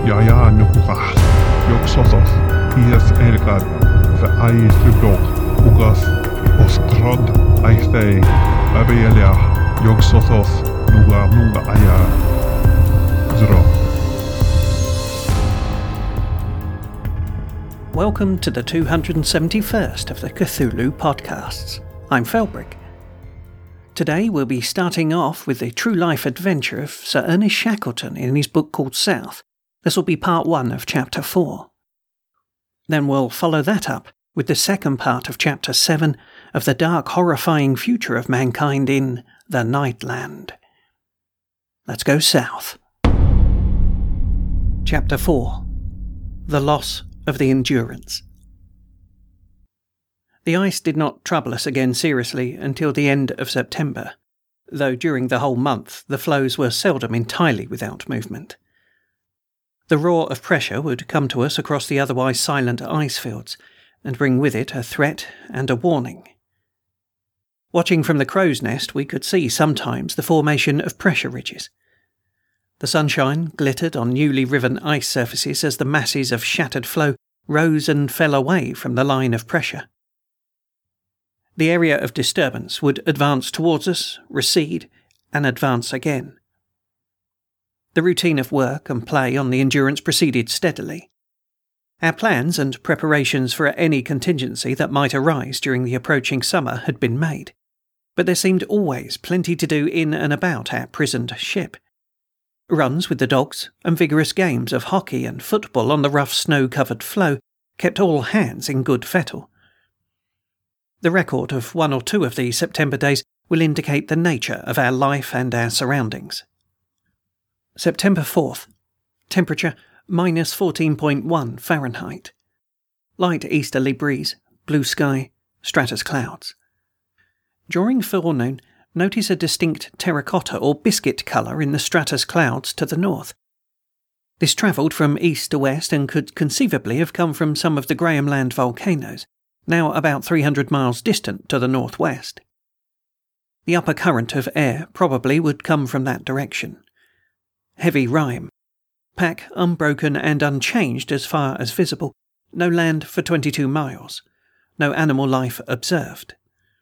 nuhah, joksosos, ies ergad, fe ais lubog, ugas, oskrod, aistei, abelia, joksosos, nuga aya, zro. Welcome to the 271st of the Cthulhu podcasts. I'm Felbrick. Today we'll be starting off with the true-life adventure of Sir Ernest Shackleton in his book called South. This will be part 1 of Chapter 4. Then we'll follow that up with the second part of Chapter 7 of the dark, horrifying future of mankind in the Nightland. Let's go south. Chapter 4. The Loss of the Endurance. The ice did not trouble us again seriously until the end of September, though during the whole month the floes were seldom entirely without movement. The roar of pressure would come to us across the otherwise silent ice fields, and bring with it a threat and a warning. Watching from the crow's nest, we could see sometimes the formation of pressure ridges. The sunshine glittered on newly riven ice surfaces as the masses of shattered floe rose and fell away from the line of pressure. The area of disturbance would advance towards us, recede, and advance again. The routine of work and play on the Endurance proceeded steadily. Our plans and preparations for any contingency that might arise during the approaching summer had been made, but there seemed always plenty to do in and about our prisoned ship. Runs with the dogs and vigorous games of hockey and football on the rough snow-covered floe kept all hands in good fettle. The record of 1 or 2 of these September days will indicate the nature of our life and our surroundings. September 4th. Temperature minus 14.1 Fahrenheit. Light easterly breeze, blue sky, stratus clouds. During forenoon, notice a distinct terracotta or biscuit colour in the stratus clouds to the north. This travelled from east to west and could conceivably have come from some of the Graham Land volcanoes, now about 300 miles distant to the northwest. The upper current of air probably would come from that direction. Heavy rime. Pack unbroken and unchanged as far as visible. No land for 22 miles. No animal life observed.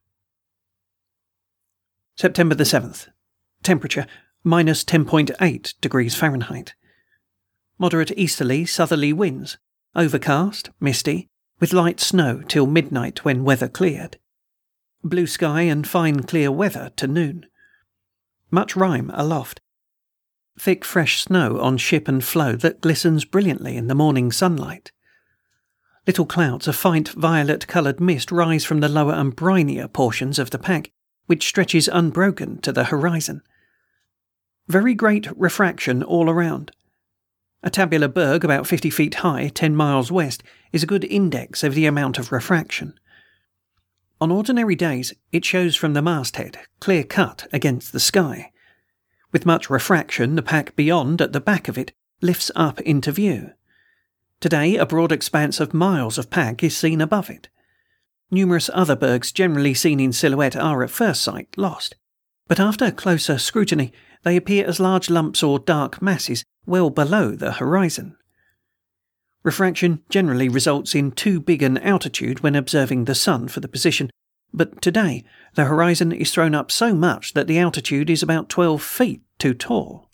September the 7th. Temperature minus 10.8 degrees Fahrenheit. Moderate easterly, southerly winds. Overcast, misty, with light snow till midnight when weather cleared. Blue sky and fine clear weather to noon. Much rime aloft. Thick fresh snow on ship and floe that glistens brilliantly in the morning sunlight. Little clouds of faint violet-coloured mist rise from the lower and brinier portions of the pack, which stretches unbroken to the horizon. Very great refraction all around. A tabular berg about 50 feet high, 10 miles west, is a good index of the amount of refraction. On ordinary days, it shows from the masthead, clear-cut against the sky. With much refraction, the pack beyond, at the back of it, lifts up into view. Today, a broad expanse of miles of pack is seen above it. Numerous other bergs generally seen in silhouette are at first sight lost, but after closer scrutiny they appear as large lumps or dark masses well below the horizon. Refraction generally results in too big an altitude when observing the sun for the position, but today the horizon is thrown up so much that the altitude is about 12 feet too tall.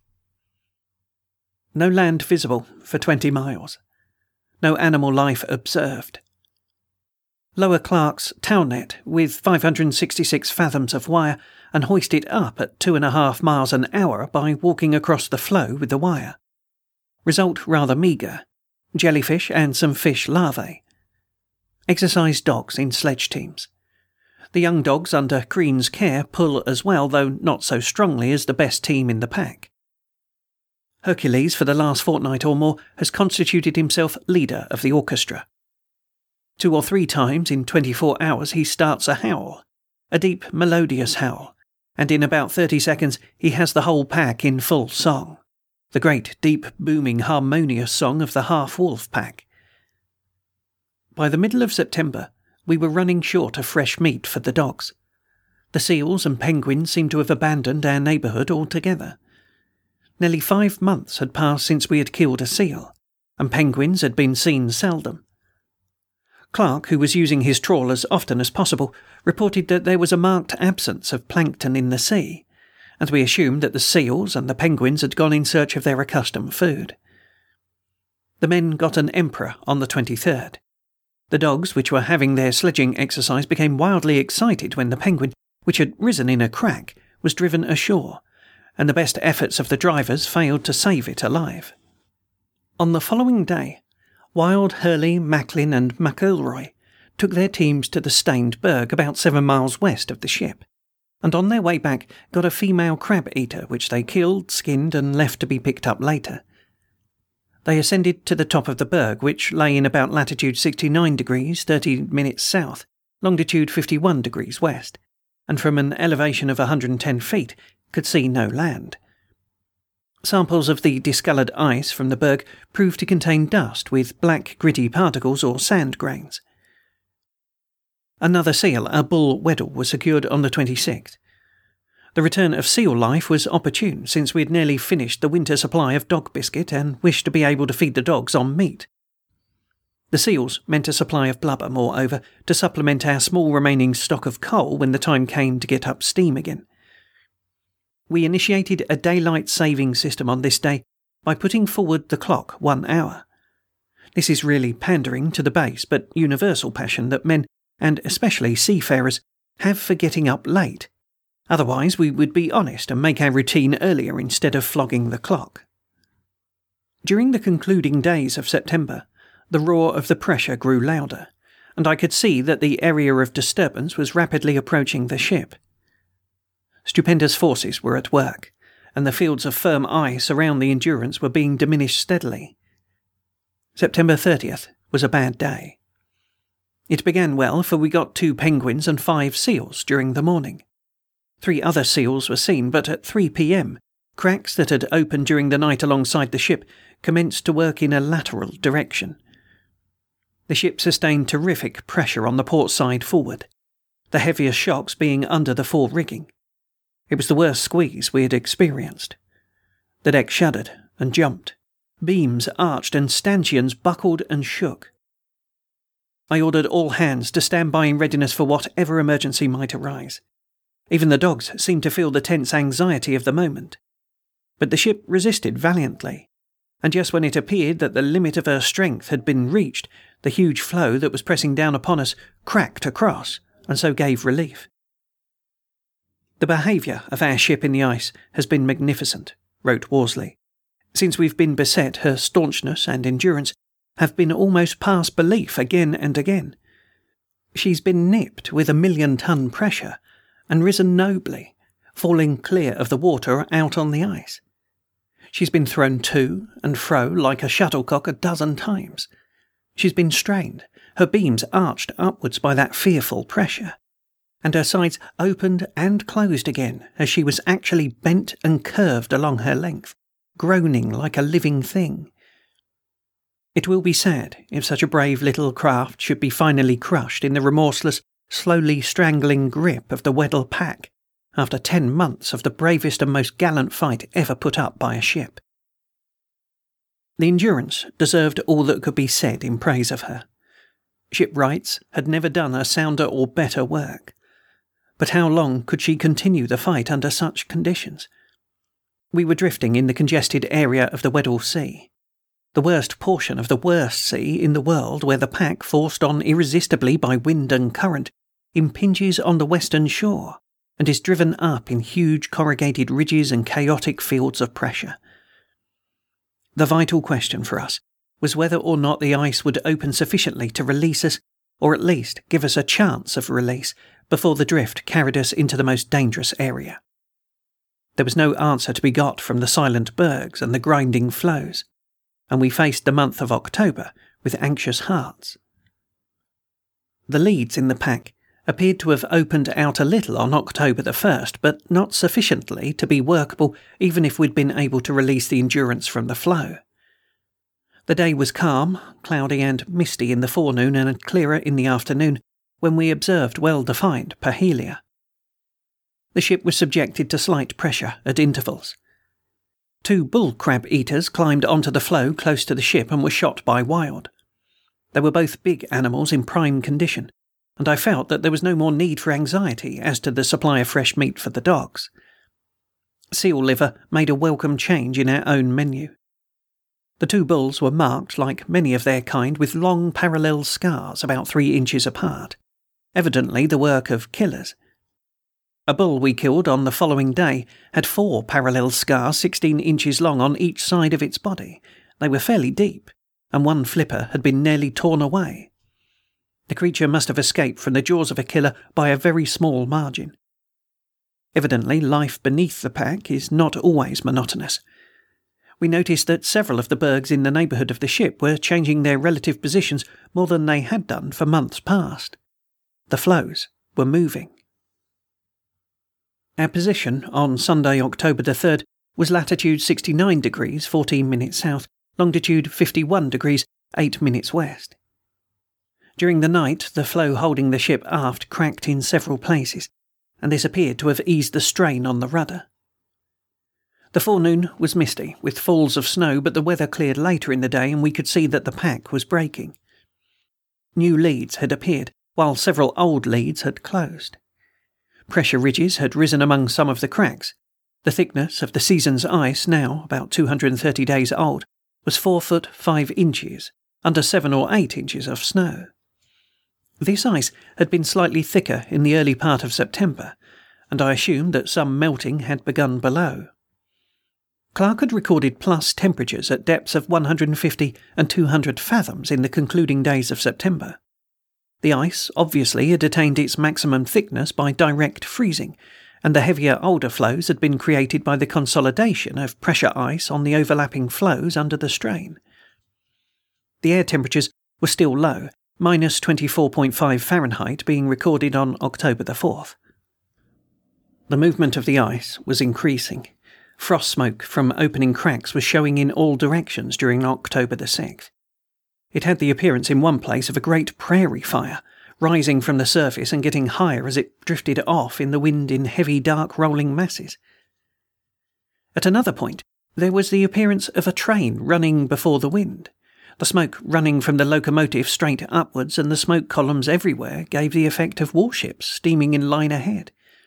No land visible for 20 miles. No animal life observed. Lower Clark's townet with 566 fathoms of wire and hoist it up at 2.5 miles an hour by walking across the floe with the wire. Result rather meagre. Jellyfish and some fish larvae. Exercise dogs in sledge teams. The young dogs under Crean's care pull as well, though not so strongly as the best team in the pack. Hercules, for the last fortnight or more, has constituted himself leader of the orchestra. 2 or 3 times in 24 hours he starts a howl, a deep melodious howl, and in about 30 seconds he has the whole pack in full song, the great deep booming harmonious song of the half-wolf pack. By the middle of September we were running short of fresh meat for the dogs. The seals and penguins seemed to have abandoned our neighbourhood altogether. Nearly 5 months had passed since we had killed a seal, and penguins had been seen seldom. Clark, who was using his trawl as often as possible, reported that there was a marked absence of plankton in the sea, and we assumed that the seals and the penguins had gone in search of their accustomed food. The men got an emperor on the 23rd. The dogs, which were having their sledging exercise, became wildly excited when the penguin, which had risen in a crack, was driven ashore, and the best efforts of the drivers failed to save it alive. On the following day, Wild, Hurley, Macklin and McElroy took their teams to the Stained Berg about 7 miles west of the ship, and on their way back got a female crab-eater which they killed, skinned and left to be picked up later. They ascended to the top of the berg, which lay in about latitude 69 degrees 30 minutes south, longitude 51 degrees west, and from an elevation of 110 feet could see no land. Samples of the discoloured ice from the berg proved to contain dust with black gritty particles or sand grains. Another seal, a bull Weddell, was secured on the 26th. The return of seal life was opportune, since we had nearly finished the winter supply of dog biscuit and wished to be able to feed the dogs on meat. The seals meant a supply of blubber, moreover, to supplement our small remaining stock of coal when the time came to get up steam again. We initiated a daylight saving system on this day by putting forward the clock 1 hour. This is really pandering to the base but universal passion that men, and especially seafarers, have for getting up late. Otherwise we would be honest and make our routine earlier instead of flogging the clock. During the concluding days of September, the roar of the pressure grew louder, and I could see that the area of disturbance was rapidly approaching the ship. Stupendous forces were at work, and the fields of firm ice around the Endurance were being diminished steadily. September 30th was a bad day. It began well, for we got 2 penguins and 5 seals during the morning. 3 other seals were seen, but at 3 p.m, cracks that had opened during the night alongside the ship commenced to work in a lateral direction. The ship sustained terrific pressure on the port side forward, the heaviest shocks being under the fore rigging. It was the worst squeeze we had experienced. The deck shuddered and jumped. Beams arched and stanchions buckled and shook. I ordered all hands to stand by in readiness for whatever emergency might arise. Even the dogs seemed to feel the tense anxiety of the moment. But the ship resisted valiantly, and just when it appeared that the limit of her strength had been reached, the huge floe that was pressing down upon us cracked across, and so gave relief. The behaviour of our ship in the ice has been magnificent, wrote Worsley. Since we've been beset, her staunchness and endurance have been almost past belief again and again. She's been nipped with a 1,000,000-ton pressure and risen nobly, falling clear of the water out on the ice. She's been thrown to and fro like a shuttlecock 12 times. She's been strained, her beams arched upwards by that fearful pressure, and her sides opened and closed again as she was actually bent and curved along her length, groaning like a living thing. It will be sad if such a brave little craft should be finally crushed in the remorseless, slowly strangling grip of the Weddell pack after 10 months of the bravest and most gallant fight ever put up by a ship. The Endurance deserved all that could be said in praise of her. Shipwrights had never done a sounder or better work. But how long could she continue the fight under such conditions? We were drifting in the congested area of the Weddell Sea, the worst portion of the worst sea in the world, where the pack, forced on irresistibly by wind and current, impinges on the western shore and is driven up in huge corrugated ridges and chaotic fields of pressure. The vital question for us was whether or not the ice would open sufficiently to release us, or at least give us a chance of release, before the drift carried us into the most dangerous area. There was no answer to be got from the silent bergs and the grinding floes, and we faced the month of October with anxious hearts. The leads in the pack appeared to have opened out a little on October the 1st, but not sufficiently to be workable even if we'd been able to release the Endurance from the floe. The day was calm, cloudy and misty in the forenoon and clearer in the afternoon, when we observed well-defined perhelia. The ship was subjected to slight pressure at intervals. 2 bull crab eaters climbed onto the floe close to the ship and were shot by Wild. They were both big animals in prime condition, and I felt that there was no more need for anxiety as to the supply of fresh meat for the dogs. Seal liver made a welcome change in our own menu. The 2 bulls were marked, like many of their kind, with long parallel scars about 3 inches apart, evidently the work of killers. A bull we killed on the following day had 4 parallel scars 16 inches long on each side of its body. They were fairly deep, and one flipper had been nearly torn away. The creature must have escaped from the jaws of a killer by a very small margin. Evidently, life beneath the pack is not always monotonous. We noticed that several of the bergs in the neighbourhood of the ship were changing their relative positions more than they had done for months past. The floes were moving. Our position on Sunday, October the 3rd, was latitude 69 degrees 14 minutes south, longitude 51 degrees 8 minutes west. During the night, the floe holding the ship aft cracked in several places, and this appeared to have eased the strain on the rudder. The forenoon was misty, with falls of snow, but the weather cleared later in the day and we could see that the pack was breaking. New leads had appeared, while several old leads had closed. Pressure ridges had risen among some of the cracks. The thickness of the season's ice, now about 230 days old, was 4 foot 5 inches, under 7 or 8 inches of snow. This ice had been slightly thicker in the early part of September, and I assumed that some melting had begun below. Clark had recorded plus temperatures at depths of 150 and 200 fathoms in the concluding days of September. The ice obviously had attained its maximum thickness by direct freezing, and the heavier older floes had been created by the consolidation of pressure ice on the overlapping floes under the strain. The air temperatures were still low, minus 24.5 Fahrenheit being recorded on October the 4th. The movement of the ice was increasing. Frost smoke from opening cracks was showing in all directions during October the 6th. It had the appearance in one place of a great prairie fire, rising from the surface and getting higher as it drifted off in the wind in heavy, dark, rolling masses. At another point, there was the appearance of a train running before the wind. The smoke running from the locomotive straight upwards, and the smoke columns everywhere gave the effect of warships steaming in line ahead.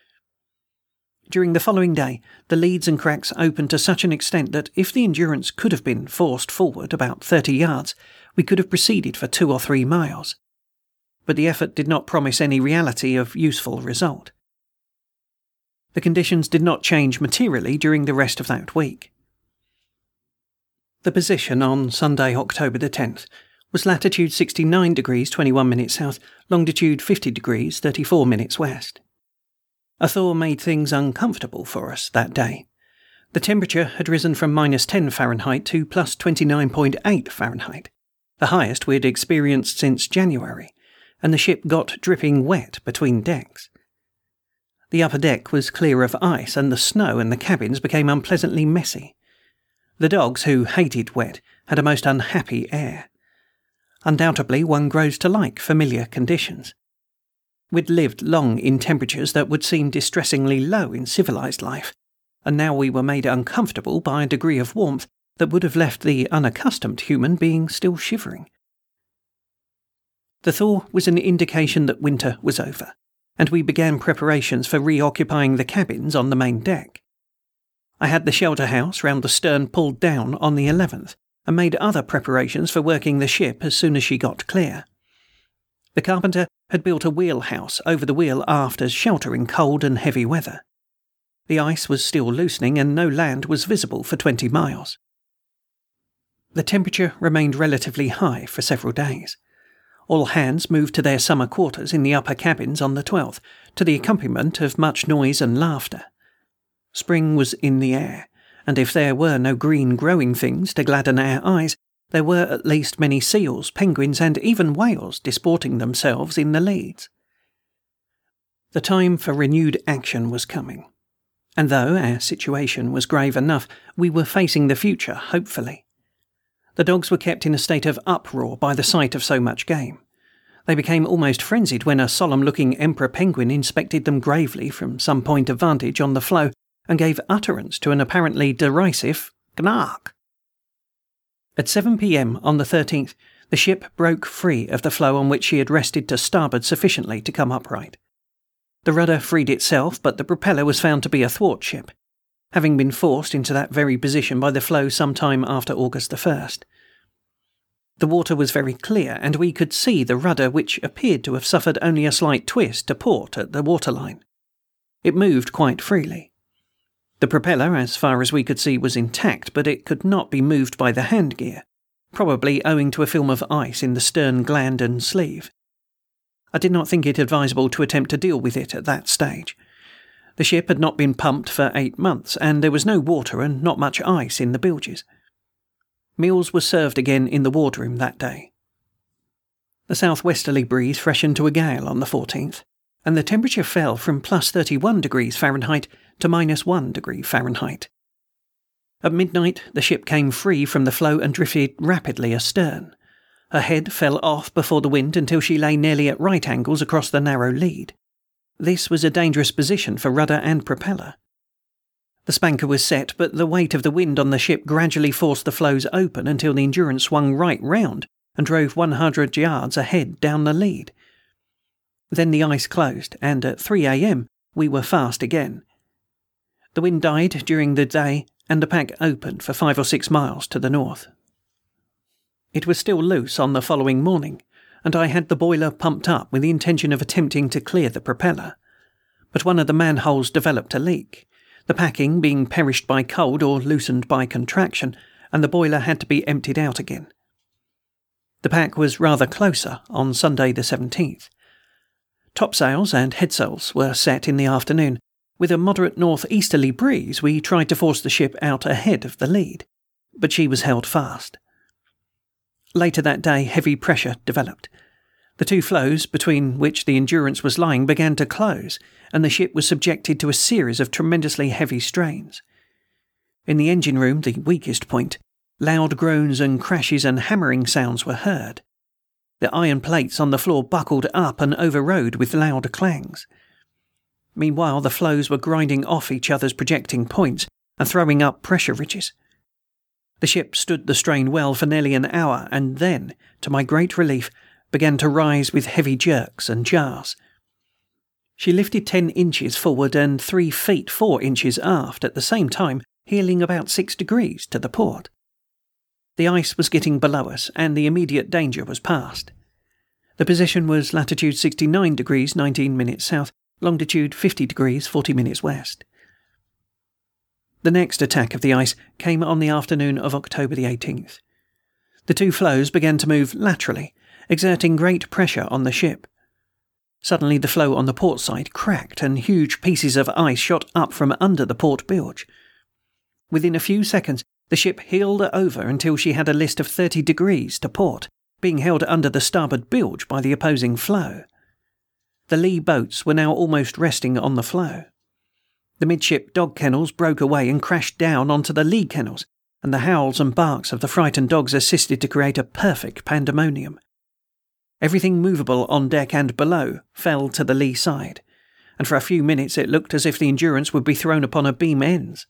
During the following day, the leads and cracks opened to such an extent that if the Endurance could have been forced forward about 30 yards, we could have proceeded for 2 or 3 miles. But the effort did not promise any reality of useful result. The conditions did not change materially during the rest of that week. The position on Sunday, October the 10th, was latitude 69 degrees 21 minutes south, longitude 50 degrees 34 minutes west. A thaw made things uncomfortable for us that day. The temperature had risen from minus 10 Fahrenheit to plus 29.8 Fahrenheit, the highest we had experienced since January, and the ship got dripping wet between decks. The upper deck was clear of ice, and the snow in the cabins became unpleasantly messy. The dogs, who hated wet, had a most unhappy air. Undoubtedly, one grows to like familiar conditions. We'd lived long in temperatures that would seem distressingly low in civilized life, and now we were made uncomfortable by a degree of warmth that would have left the unaccustomed human being still shivering. The thaw was an indication that winter was over, and we began preparations for reoccupying the cabins on the main deck. I had the shelter house round the stern pulled down on the 11th, and made other preparations for working the ship as soon as she got clear. The carpenter had built a wheelhouse over the wheel aft as shelter in cold and heavy weather. The ice was still loosening, and no land was visible for 20 miles. The temperature remained relatively high for several days. All hands moved to their summer quarters in the upper cabins on the 12th, to the accompaniment of much noise and laughter. Spring was in the air, and if there were no green growing things to gladden our eyes, there were at least many seals, penguins, and even whales disporting themselves in the leads. The time for renewed action was coming, and though our situation was grave enough, we were facing the future hopefully. The dogs were kept in a state of uproar by the sight of so much game. They became almost frenzied when a solemn-looking emperor penguin inspected them gravely from some point of vantage on the floe and gave utterance to an apparently derisive, Gnark. At 7 p.m. on the 13th, the ship broke free of the floe on which she had rested to starboard sufficiently to come upright. The rudder freed itself, but the propeller was found to be athwartship, having been forced into that very position by the floe some time after August the 1st. The water was very clear, and we could see the rudder, which appeared to have suffered only a slight twist to port at the waterline. It moved quite freely. The propeller, as far as we could see, was intact, but it could not be moved by the hand gear, probably owing to a film of ice in the stern gland and sleeve. I did not think it advisable to attempt to deal with it at that stage. The ship had not been pumped for 8 months, and there was no water and not much ice in the bilges. Meals were served again in the wardroom that day. The southwesterly breeze freshened to a gale on the 14th, and the temperature fell from plus 31 degrees Fahrenheit to minus 1 degree Fahrenheit. At midnight, the ship came free from the floe and drifted rapidly astern. Her head fell off before the wind until she lay nearly at right angles across the narrow lead. This was a dangerous position for rudder and propeller. The spanker was set, but the weight of the wind on the ship gradually forced the floes open until the Endurance swung right round and drove 100 yards ahead down the lead. Then the ice closed, and at 3 a.m. we were fast again. The wind died during the day, and the pack opened for 5 or 6 miles to the north. It was still loose on the following morning, and I had the boiler pumped up with the intention of attempting to clear the propeller. But one of the manholes developed a leak, the packing being perished by cold or loosened by contraction, and the boiler had to be emptied out again. The pack was rather closer on Sunday the 17th. Topsails and headsails were set in the afternoon. With a moderate north-easterly breeze, we tried to force the ship out ahead of the lead, but she was held fast. Later that day, heavy pressure developed. The 2 floes between which the Endurance was lying began to close, and the ship was subjected to a series of tremendously heavy strains. In the engine room, the weakest point, loud groans and crashes and hammering sounds were heard. The iron plates on the floor buckled up and overrode with loud clangs. Meanwhile, the floes were grinding off each other's projecting points and throwing up pressure ridges. The ship stood the strain well for nearly an hour, and then, to my great relief, began to rise with heavy jerks and jars. She lifted 10 inches forward and 3 feet 4 inches aft, at the same time heeling about 6 degrees to the port. The ice was getting below us, and the immediate danger was past. The position was latitude 69 degrees 19 minutes south, longitude 50 degrees 40 minutes west. The next attack of the ice came on the afternoon of October the 18th. The 2 floes began to move laterally, exerting great pressure on the ship. Suddenly the floe on the port side cracked, and huge pieces of ice shot up from under the port bilge. Within a few seconds, the ship heeled over until she had a list of 30 degrees to port, being held under the starboard bilge by the opposing floe. The lee boats were now almost resting on the floe. The midship dog kennels broke away and crashed down onto the lee kennels, and the howls and barks of the frightened dogs assisted to create a perfect pandemonium. Everything movable on deck and below fell to the lee side, and for a few minutes it looked as if the Endurance would be thrown upon her beam ends.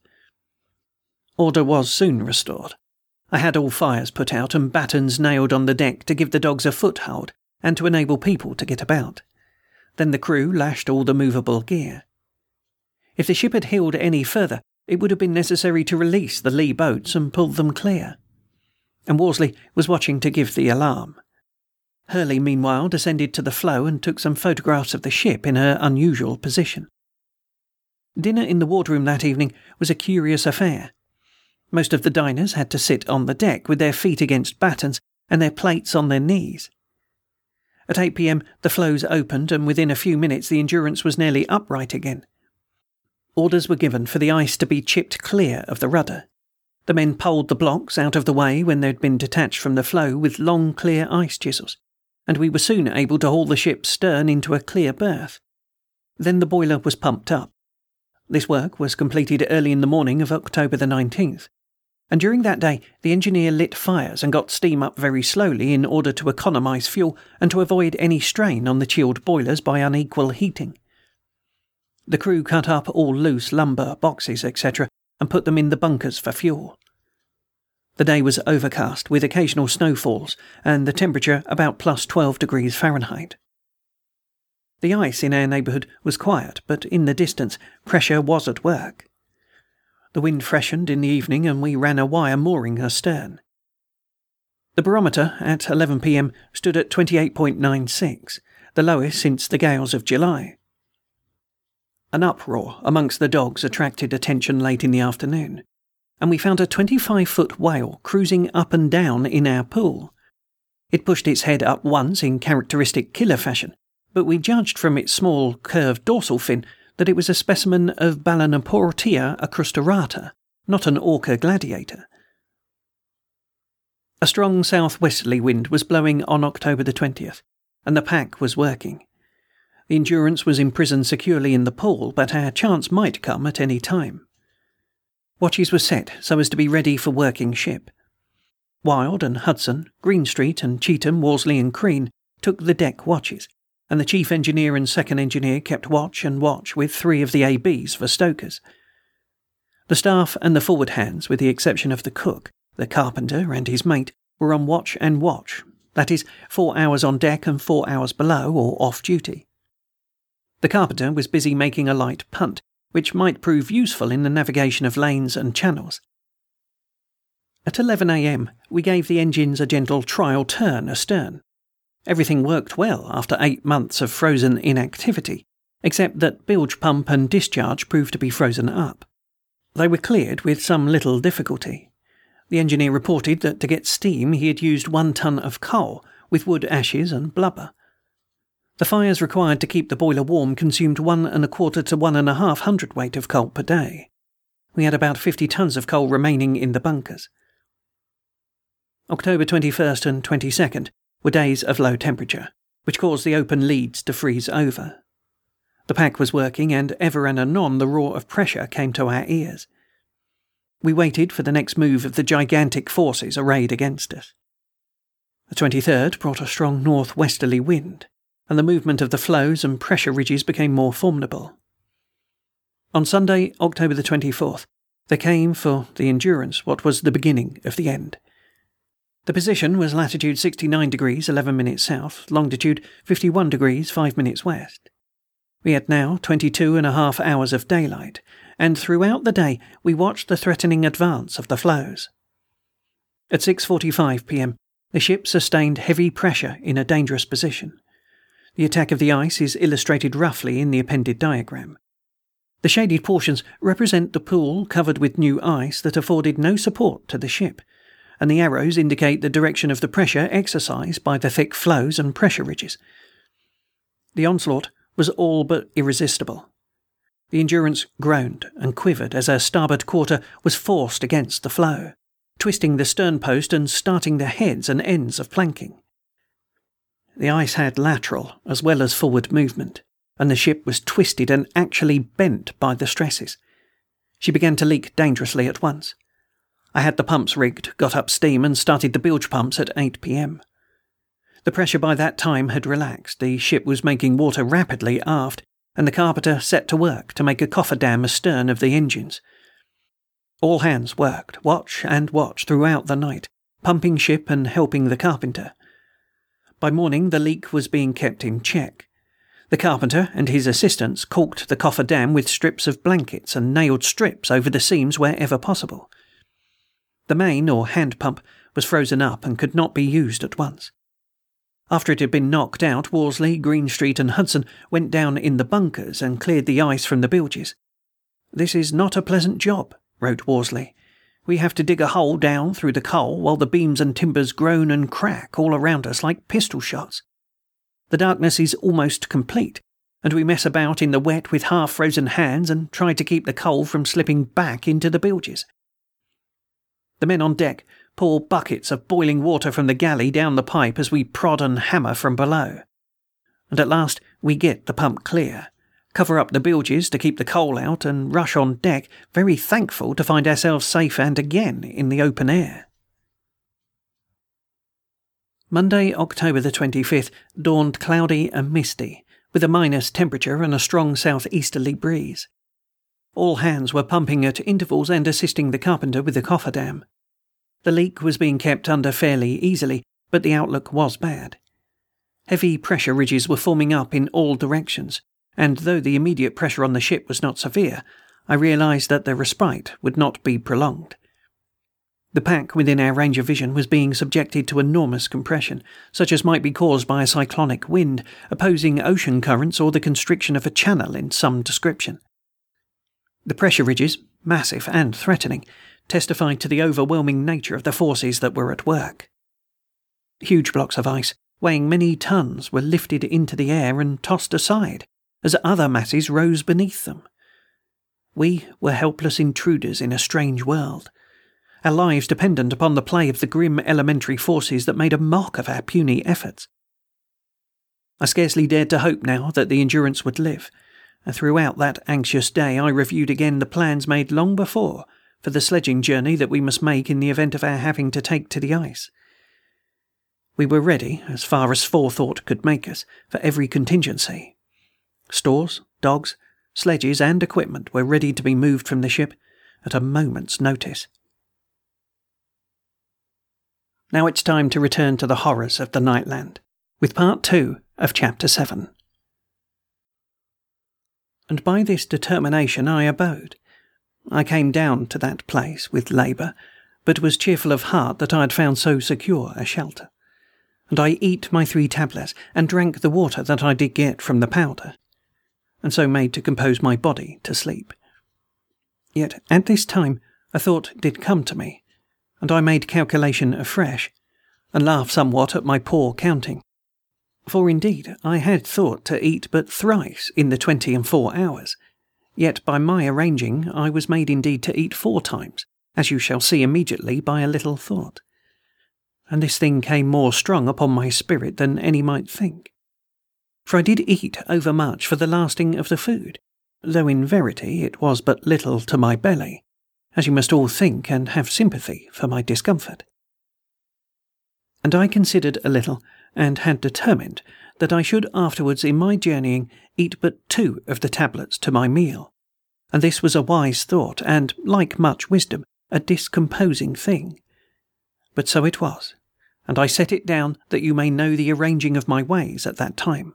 Order was soon restored. I had all fires put out and battens nailed on the deck to give the dogs a foothold and to enable people to get about. Then the crew lashed all the movable gear. If the ship had heeled any further, it would have been necessary to release the lee boats and pull them clear. And Worsley was watching to give the alarm. Hurley, meanwhile, descended to the floe and took some photographs of the ship in her unusual position. Dinner in the wardroom that evening was a curious affair. Most of the diners had to sit on the deck with their feet against battens and their plates on their knees. At 8 p.m. the floes opened, and within a few minutes the Endurance was nearly upright again. Orders were given for the ice to be chipped clear of the rudder. The men poled the blocks out of the way when they had been detached from the floe with long, clear ice chisels, and we were soon able to haul the ship's stern into a clear berth. Then the boiler was pumped up. This work was completed early in the morning of October the 19th, and during that day the engineer lit fires and got steam up very slowly in order to economise fuel and to avoid any strain on the chilled boilers by unequal heating. The crew cut up all loose lumber, boxes, etc., and put them in the bunkers for fuel. The day was overcast with occasional snowfalls and the temperature about +12 degrees Fahrenheit. The ice in our neighbourhood was quiet, but in the distance, pressure was at work. The wind freshened in the evening and we ran a wire mooring astern. The barometer at 11 p.m. stood at 28.96, the lowest since the gales of July. An uproar amongst the dogs attracted attention late in the afternoon, and we found a 25-foot whale cruising up and down in our pool. It pushed its head up once in characteristic killer fashion, but we judged from its small, curved dorsal fin that it was a specimen of Balanoportia acrustirata, not an orca gladiator. A strong southwesterly wind was blowing on October the 20th, and the pack was working. The Endurance was imprisoned securely in the pool, but our chance might come at any time. Watches were set so as to be ready for working ship. Wild and Hudson, Greenstreet and Cheetham, Worsley and Crean took the deck watches, and the chief engineer and second engineer kept watch and watch with 3 of the ABs for stokers. The staff and the forward hands, with the exception of the cook, the carpenter and his mate, were on watch and watch, that is, 4 hours on deck and 4 hours below or off duty. The carpenter was busy making a light punt, which might prove useful in the navigation of lanes and channels. At 11 a.m. we gave the engines a gentle trial turn astern. Everything worked well after 8 months of frozen inactivity, except that bilge pump and discharge proved to be frozen up. They were cleared with some little difficulty. The engineer reported that to get steam he had used 1 ton of coal, with wood ashes and blubber. The fires required to keep the boiler warm consumed 1 1/4 to 1 1/2 hundredweight of coal per day. We had about 50 tons of coal remaining in the bunkers. October 21st and 22nd were days of low temperature, which caused the open leads to freeze over. The pack was working, and ever and anon the roar of pressure came to our ears. We waited for the next move of the gigantic forces arrayed against us. The 23rd brought a strong northwesterly wind, and the movement of the floes and pressure ridges became more formidable. On Sunday, October the 24th, there came for the Endurance what was the beginning of the end. The position was latitude 69 degrees 11 minutes south, longitude 51 degrees 5 minutes west. We had now 22.5 hours of daylight, and throughout the day we watched the threatening advance of the floes. At 6:45 p.m, the ship sustained heavy pressure in a dangerous position. The attack of the ice is illustrated roughly in the appended diagram. The shaded portions represent the pool covered with new ice that afforded no support to the ship, and the arrows indicate the direction of the pressure exercised by the thick floes and pressure ridges. The onslaught was all but irresistible. The Endurance groaned and quivered as her starboard quarter was forced against the floe, twisting the sternpost and starting the heads and ends of planking. The ice had lateral as well as forward movement, and the ship was twisted and actually bent by the stresses. She began to leak dangerously at once. I had the pumps rigged, got up steam, and started the bilge pumps at 8 p.m. The pressure by that time had relaxed, the ship was making water rapidly aft, and the carpenter set to work to make a cofferdam astern of the engines. All hands worked, watch and watch, throughout the night, pumping ship and helping the carpenter. By morning the leak was being kept in check. The carpenter and his assistants caulked the cofferdam with strips of blankets and nailed strips over the seams wherever possible. The main, or hand pump, was frozen up and could not be used at once. After it had been knocked out, Worsley, Greenstreet and Hudson went down in the bunkers and cleared the ice from the bilges. "This is not a pleasant job," wrote Worsley. "We have to dig a hole down through the coal while the beams and timbers groan and crack all around us like pistol shots. The darkness is almost complete, and we mess about in the wet with half-frozen hands and try to keep the coal from slipping back into the bilges. The men on deck pour buckets of boiling water from the galley down the pipe as we prod and hammer from below. And at last we get the pump clear, cover up the bilges to keep the coal out, and rush on deck, very thankful to find ourselves safe and again in the open air." Monday, October the 25th, dawned cloudy and misty, with a minus temperature and a strong southeasterly breeze. All hands were pumping at intervals and assisting the carpenter with the cofferdam. The leak was being kept under fairly easily, but the outlook was bad. Heavy pressure ridges were forming up in all directions, and though the immediate pressure on the ship was not severe, I realized that the respite would not be prolonged. The pack within our range of vision was being subjected to enormous compression, such as might be caused by a cyclonic wind, opposing ocean currents, or the constriction of a channel in some description. The pressure ridges, massive and threatening, testified to the overwhelming nature of the forces that were at work. Huge blocks of ice, weighing many tons, were lifted into the air and tossed aside, as other masses rose beneath them. We were helpless intruders in a strange world, our lives dependent upon the play of the grim elementary forces that made a mock of our puny efforts. I scarcely dared to hope now that the Endurance would live, and throughout that anxious day I reviewed again the plans made long before for the sledging journey that we must make in the event of our having to take to the ice. We were ready, as far as forethought could make us, for every contingency. Stores, dogs, sledges and equipment were ready to be moved from the ship at a moment's notice. Now it's time to return to the horrors of the Nightland, with Part 2 of Chapter 7. And by this determination I abode. I came down to that place with labour, but was cheerful of heart that I had found so secure a shelter. And I eat my 3 tablets, and drank the water that I did get from the powder, and so made to compose my body to sleep. Yet at this time a thought did come to me, and I made calculation afresh, and laughed somewhat at my poor counting. For indeed I had thought to eat but thrice in the 24 hours, yet by my arranging I was made indeed to eat 4 times, as you shall see immediately by a little thought. And this thing came more strong upon my spirit than any might think. For I did eat overmuch for the lasting of the food, though in verity it was but little to my belly, as you must all think and have sympathy for my discomfort. And I considered a little, and had determined that I should afterwards in my journeying eat but 2 of the tablets to my meal, and this was a wise thought, and, like much wisdom, a discomposing thing. But so it was, and I set it down that you may know the arranging of my ways at that time.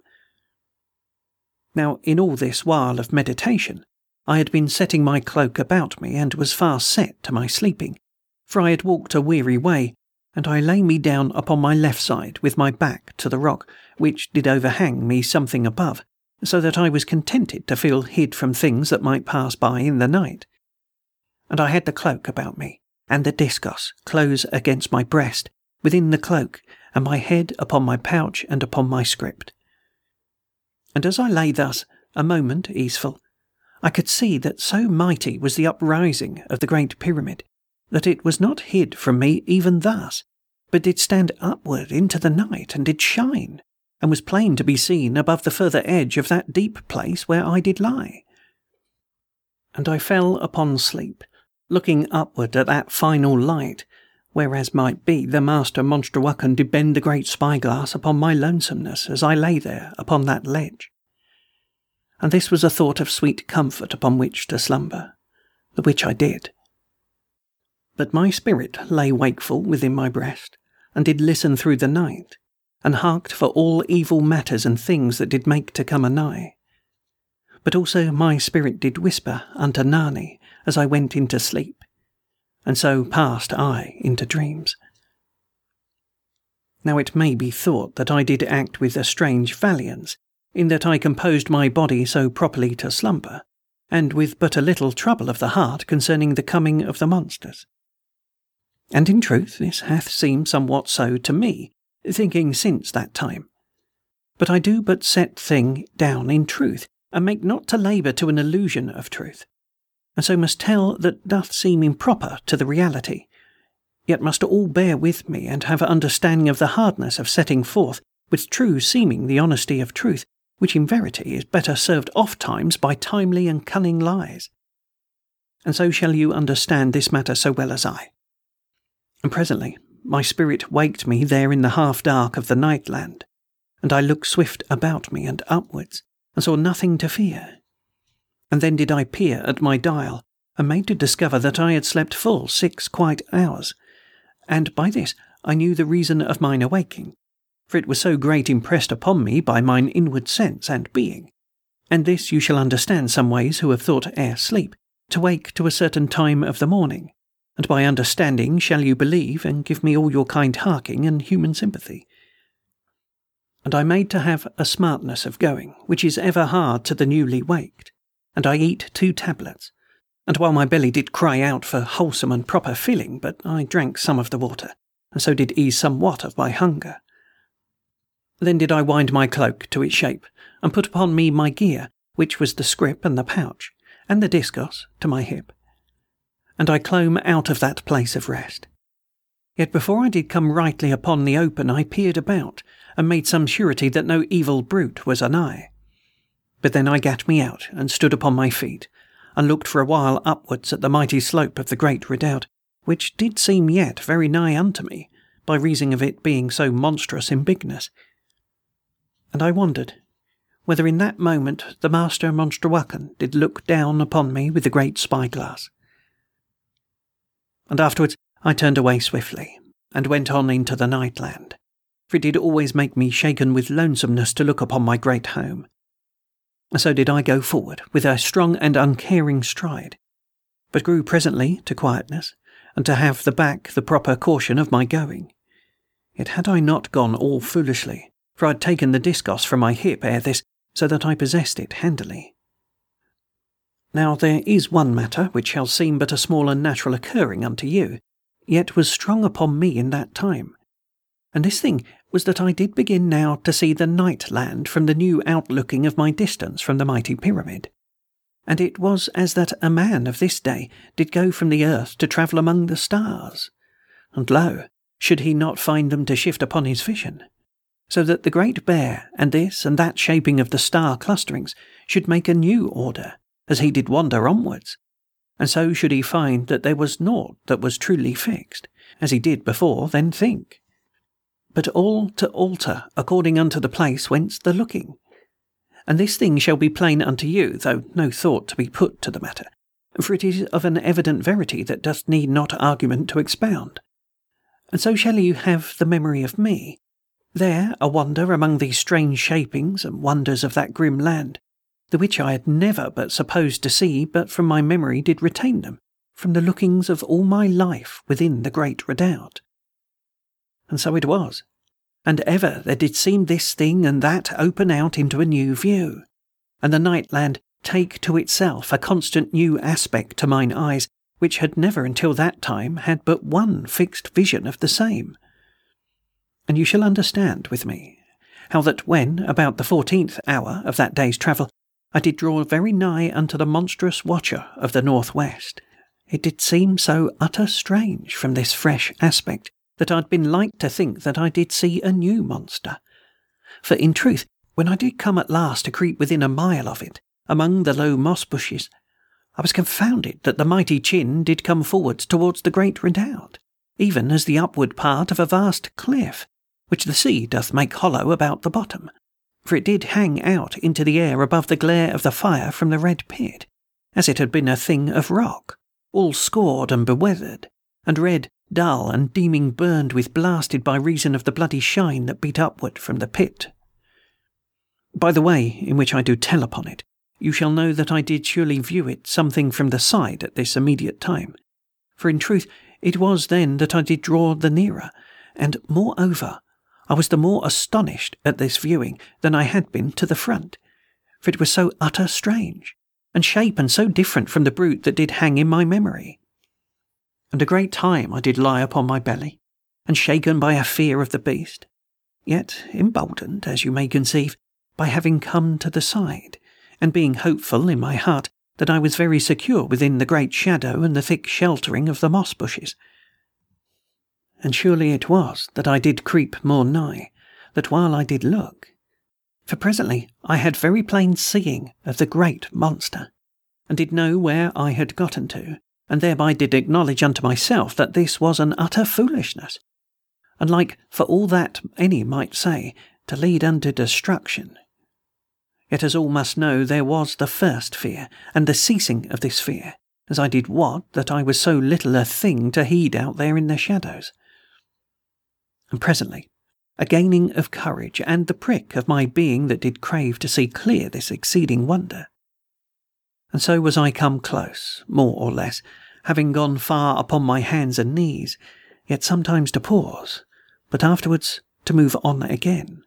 Now, in all this while of meditation, I had been setting my cloak about me, and was fast set to my sleeping, for I had walked a weary way, and I lay me down upon my left side with my back to the rock, which did overhang me something above, so that I was contented to feel hid from things that might pass by in the night. And I had the cloak about me, and the discos close against my breast, within the cloak, and my head upon my pouch and upon my script. And as I lay thus, a moment easeful, I could see that so mighty was the uprising of the Great Pyramid, that it was not hid from me even thus, but did stand upward into the night, and did shine, and was plain to be seen above the further edge of that deep place where I did lie. And I fell upon sleep, looking upward at that final light, whereas might be the master Monstruucken did bend the great spyglass upon my lonesomeness as I lay there upon that ledge. And this was a thought of sweet comfort upon which to slumber, the which I did. But my spirit lay wakeful within my breast, and did listen through the night, and harked for all evil matters and things that did make to come anigh. But also my spirit did whisper unto Nani as I went into sleep, and so passed I into dreams. Now it may be thought that I did act with a strange valiance, in that I composed my body so properly to slumber, and with but a little trouble of the heart concerning the coming of the monsters. And in truth this hath seemed somewhat so to me, thinking since that time. But I do but set thing down in truth, and make not to labour to an illusion of truth, and so must tell that doth seem improper to the reality, yet must all bear with me, and have understanding of the hardness of setting forth with true seeming the honesty of truth, which in verity is better served oft times by timely and cunning lies. And so shall you understand this matter so well as I. And presently my spirit waked me there in the half-dark of the Nightland, and I looked swift about me and upwards, and saw nothing to fear. And then did I peer at my dial, and made to discover that I had slept full 6 quiet hours, and by this I knew the reason of mine awaking, for it was so great impressed upon me by mine inward sense and being. And this you shall understand some ways who have thought ere sleep, to wake to a certain time of the morning, and by understanding shall you believe and give me all your kind hearkening and human sympathy. And I made to have a smartness of going, which is ever hard to the newly waked, and I eat 2 tablets, and while my belly did cry out for wholesome and proper filling, but I drank some of the water, and so did ease somewhat of my hunger. Then did I wind my cloak to its shape, and put upon me my gear, which was the scrip and the pouch, and the discos to my hip. And I clomb out of that place of rest. Yet before I did come rightly upon the open, I peered about, and made some surety that no evil brute was anigh. But then I gat me out, and stood upon my feet, and looked for a while upwards at the mighty slope of the great redoubt, which did seem yet very nigh unto me, by reason of it being so monstrous in bigness. And I wondered whether in that moment the Master Monstruacan did look down upon me with the great spyglass. And afterwards I turned away swiftly, and went on into the nightland, for it did always make me shaken with lonesomeness to look upon my great home. And so did I go forward with a strong and uncaring stride, but grew presently to quietness, and to have the proper caution of my going. Yet had I not gone all foolishly, for I had taken the discos from my hip ere this, so that I possessed it handily. Now there is one matter which shall seem but a small and natural occurring unto you, yet was strong upon me in that time. And this thing was that I did begin now to see the night land from the new outlooking of my distance from the mighty pyramid. And it was as that a man of this day did go from the earth to travel among the stars. And lo, should he not find them to shift upon his vision? So that the Great Bear and this and that shaping of the star clusterings should make a new order, as he did wander onwards. And so should he find that there was naught that was truly fixed, as he did before then think, but all to alter according unto the place whence the looking. And this thing shall be plain unto you, though no thought to be put to the matter, for it is of an evident verity that doth need not argument to expound. And so shall you have the memory of me, there a wander among these strange shapings and wonders of that grim land, the which I had never but supposed to see, but from my memory did retain them, from the lookings of all my life within the great redoubt. And so it was, and ever there did seem this thing and that open out into a new view, and the night land take to itself a constant new aspect to mine eyes, which had never until that time had but one fixed vision of the same. And you shall understand with me how that when, about the 14th hour of that day's travel, I did draw very nigh unto the monstrous watcher of the northwest, it did seem so utter strange from this fresh aspect that I'd been like to think that I did see a new monster. For in truth, when I did come at last to creep within a mile of it, among the low moss bushes, I was confounded that the mighty chin did come forwards towards the great redoubt, even as the upward part of a vast cliff, which the sea doth make hollow about the bottom, for it did hang out into the air above the glare of the fire from the red pit, as it had been a thing of rock, all scored and beweathered, and red, dull, and deeming burned with blasted by reason of the bloody shine that beat upward from the pit. By the way in which I do tell upon it, you shall know that I did surely view it something from the side at this immediate time, for in truth it was then that I did draw the nearer, and moreover I was the more astonished at this viewing than I had been to the front, for it was so utter strange, and shapen so different from the brute that did hang in my memory. And a great time I did lie upon my belly, and shaken by a fear of the beast, yet emboldened, as you may conceive, by having come to the side, and being hopeful in my heart that I was very secure within the great shadow and the thick sheltering of the moss bushes. And surely it was that I did creep more nigh, that while I did look, for presently I had very plain seeing of the great monster, and did know where I had gotten to, and thereby did acknowledge unto myself that this was an utter foolishness, and like, for all that any might say, to lead unto destruction. Yet as all must know, there was the first fear, and the ceasing of this fear, as I did wot that I was so little a thing to heed out there in the shadows. and presently a gaining of courage and the prick of my being that did crave to see clear this exceeding wonder. And so was I come close, more or less, having gone far upon my hands and knees, yet sometimes to pause, but afterwards to move on again.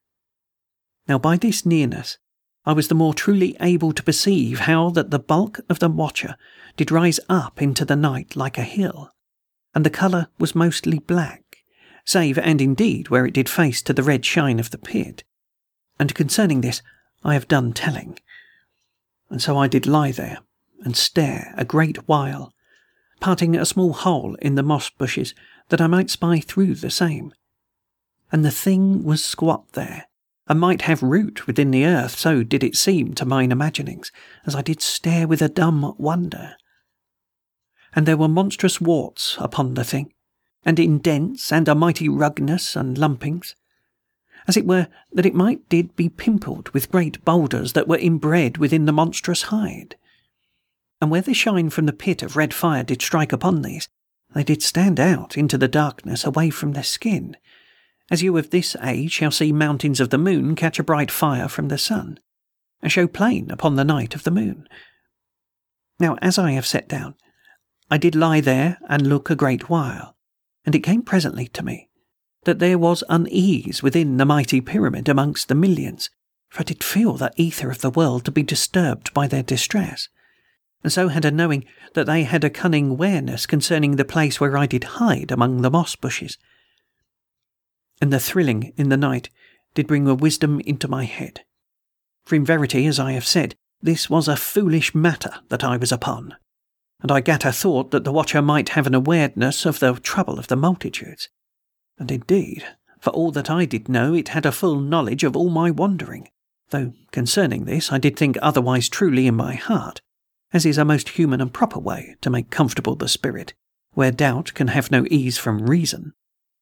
Now by this nearness I was the more truly able to perceive how that the bulk of the watcher did rise up into the night like a hill, and the colour was mostly black, save and indeed where it did face to the red shine of the pit. And concerning this I have done telling. And so I did lie there and stare a great while, parting a small hole in the moss bushes that I might spy through the same. And the thing was squat there, and might have root within the earth, so did it seem to mine imaginings, as I did stare with a dumb wonder. And there were monstrous warts upon the thing, and indents and a mighty rugness and lumpings, as it were that it might did be pimpled with great boulders that were inbred within the monstrous hide. And where the shine from the pit of red fire did strike upon these, they did stand out into the darkness away from their skin, as you of this age shall see mountains of the moon catch a bright fire from the sun, and show plain upon the night of the moon. Now, as I have set down, I did lie there and look a great while, and it came presently to me that there was unease within the mighty pyramid amongst the millions, for I did feel the ether of the world to be disturbed by their distress, and so had a knowing that they had a cunning wareness concerning the place where I did hide among the moss bushes. And the thrilling in the night did bring a wisdom into my head. For in verity, as I have said, this was a foolish matter that I was upon, and I gat a thought that the watcher might have an awareness of the trouble of the multitudes. And indeed, for all that I did know, it had a full knowledge of all my wandering, though concerning this I did think otherwise truly in my heart, as is a most human and proper way to make comfortable the spirit, where doubt can have no ease from reason.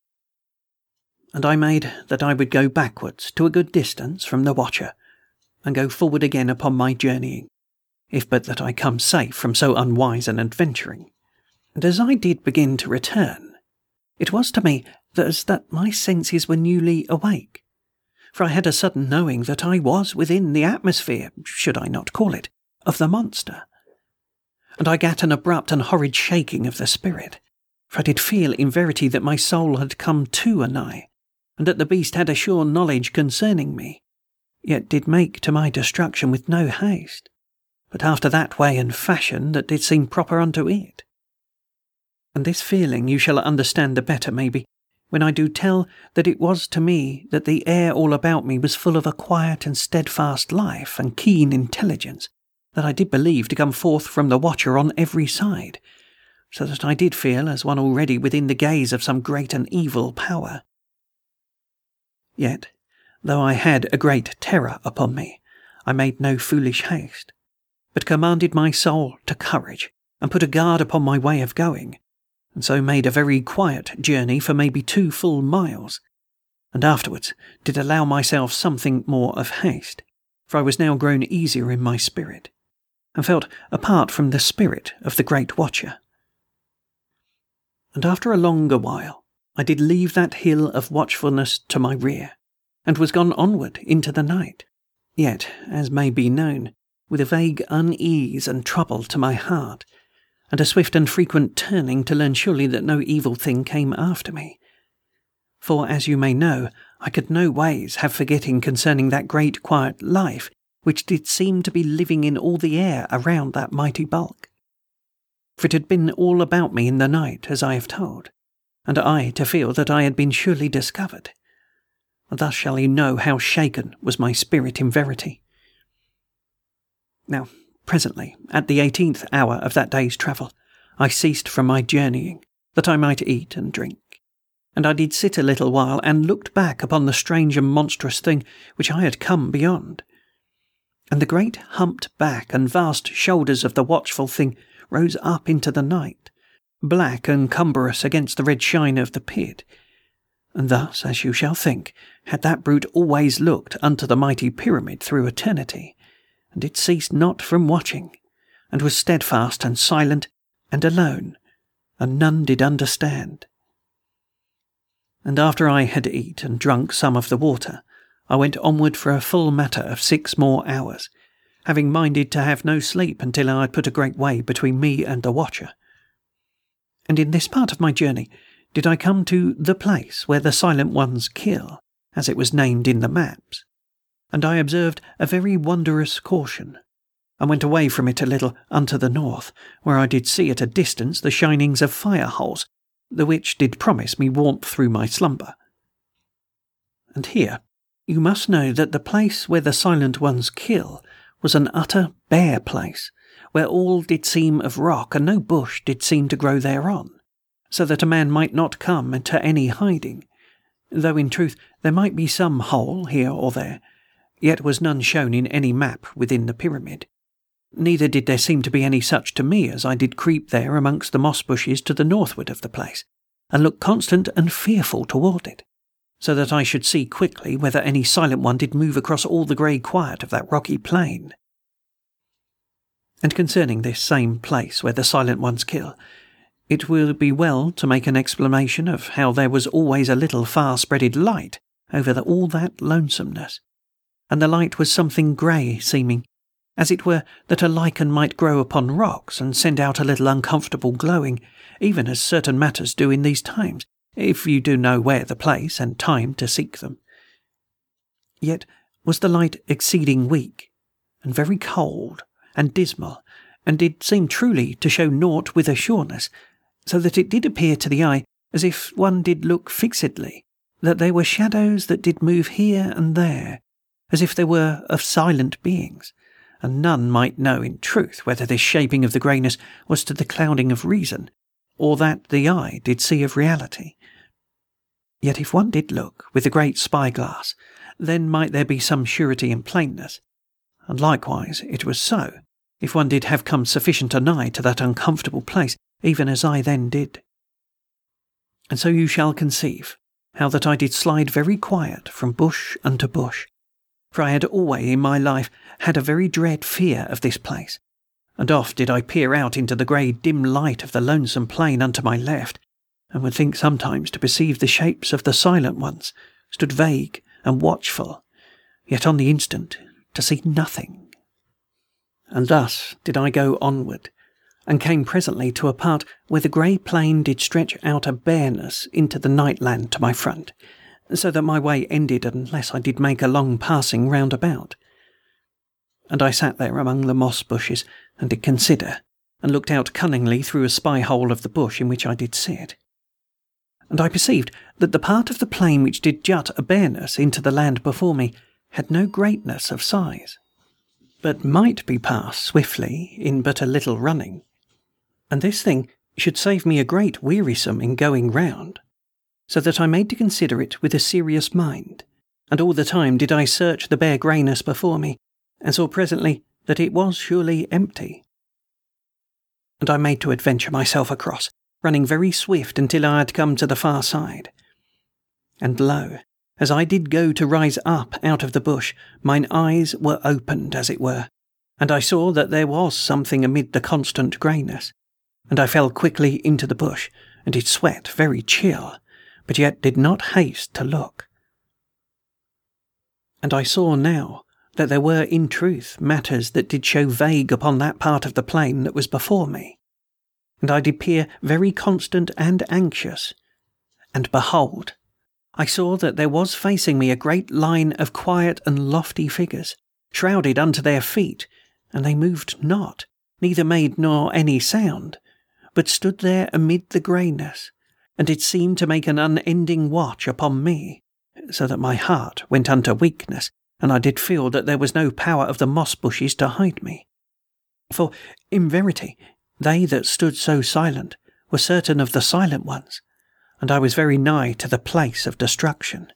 And I made that I would go backwards to a good distance from the watcher, and go forward again upon my journeying, if but that I come safe from so unwise an adventuring. And as I did begin to return, it was to me as that my senses were newly awake, for I had a sudden knowing that I was within the atmosphere, should I not call it, of the monster. And I gat an abrupt and horrid shaking of the spirit, for I did feel in verity that my soul had come too anigh, and that the beast had a sure knowledge concerning me, yet did make to my destruction with no haste, but after that way and fashion that did seem proper unto it. And this feeling you shall understand the better, maybe, when I do tell that it was to me that the air all about me was full of a quiet and steadfast life and keen intelligence, that I did believe to come forth from the watcher on every side, so that I did feel as one already within the gaze of some great and evil power. Yet, though I had a great terror upon me, I made no foolish haste, but commanded my soul to courage, and put a guard upon my way of going, and so made a very quiet journey for maybe 2 full miles, and afterwards did allow myself something more of haste, for I was now grown easier in my spirit, and felt apart from the spirit of the great watcher. And after a longer while I did leave that hill of watchfulness to my rear, and was gone onward into the night, yet, as may be known, with a vague unease and trouble to my heart, and a swift and frequent turning to learn surely that no evil thing came after me. For, as you may know, I could no ways have forgetting concerning that great quiet life which did seem to be living in all the air around that mighty bulk. For it had been all about me in the night, as I have told, and I to feel that I had been surely discovered. And thus shall you know how shaken was my spirit in verity. Now, presently, at the 18th hour of that day's travel, I ceased from my journeying, that I might eat and drink. And I did sit a little while, and looked back upon the strange and monstrous thing which I had come beyond. And the great humped back and vast shoulders of the watchful thing rose up into the night, black and cumbrous against the red shine of the pit. And thus, as you shall think, had that brute always looked unto the mighty pyramid through eternity, and it ceased not from watching, and was steadfast and silent and alone, and none did understand. and after I had eat and drunk some of the water, I went onward for a full matter of 6 more hours, having minded to have no sleep until I had put a great way between me and the watcher. And in this part of my journey did I come to the place where the Silent Ones kill, as it was named in the maps, and I observed a very wondrous caution, and went away from it a little unto the north, where I did see at a distance the shinings of fire holes, the which did promise me warmth through my slumber. And here you must know that the place where the Silent Ones kill was an utter bare place, where all did seem of rock, and no bush did seem to grow thereon, so that a man might not come into any hiding, though in truth there might be some hole here or there, yet was none shown in any map within the pyramid. Neither did there seem to be any such to me, as I did creep there amongst the moss bushes to the northward of the place, and look constant and fearful toward it, so that I should see quickly whether any Silent One did move across all the grey quiet of that rocky plain. And concerning this same place where the Silent Ones kill, it will be well to make an explanation of how there was always a little far-spreaded light over all that lonesomeness, and the light was something grey seeming, as it were that a lichen might grow upon rocks and send out a little uncomfortable glowing, even as certain matters do in these times, if you do know where the place and time to seek them. Yet was the light exceeding weak, and very cold, and dismal, and did seem truly to show naught with a sureness, so that it did appear to the eye as if one did look fixedly, that there were shadows that did move here and there, as if they were of silent beings, and none might know in truth whether this shaping of the greyness was to the clouding of reason, or that the eye did see of reality. Yet if one did look with the great spyglass, then might there be some surety and plainness, and likewise it was so, if one did have come sufficient anigh to that uncomfortable place, even as I then did. And so you shall conceive how that I did slide very quiet from bush unto bush, for I had always in my life had a very dread fear of this place, and oft did I peer out into the grey dim light of the lonesome plain unto my left, and would think sometimes to perceive the shapes of the Silent Ones, stood vague and watchful, yet on the instant to see nothing. And thus did I go onward, and came presently to a part where the grey plain did stretch out a bareness into the nightland to my front, so that my way ended unless I did make a long passing round about. And I sat there among the moss bushes, and did consider, and looked out cunningly through a spy-hole of the bush in which I did sit. And I perceived that the part of the plain which did jut a bareness into the land before me had no greatness of size, but might be passed swiftly in but a little running, and this thing should save me a great wearisome in going round, so that I made to consider it with a serious mind, and all the time did I search the bare greyness before me, and saw presently that it was surely empty. And I made to adventure myself across, running very swift until I had come to the far side. And lo, as I did go to rise up out of the bush, mine eyes were opened, as it were, and I saw that there was something amid the constant greyness, and I fell quickly into the bush, and did sweat very chill, but yet did not haste to look. And I saw now that there were in truth matters that did show vague upon that part of the plain that was before me, and I did peer very constant and anxious, and behold, I saw that there was facing me a great line of quiet and lofty figures, shrouded unto their feet, and they moved not, neither made nor any sound, but stood there amid the greyness, and did seem to make an unending watch upon me, so that my heart went unto weakness, and I did feel that there was no power of the moss bushes to hide me. For, in verity, they that stood so silent were certain of the Silent Ones, and I was very nigh to the place of destruction.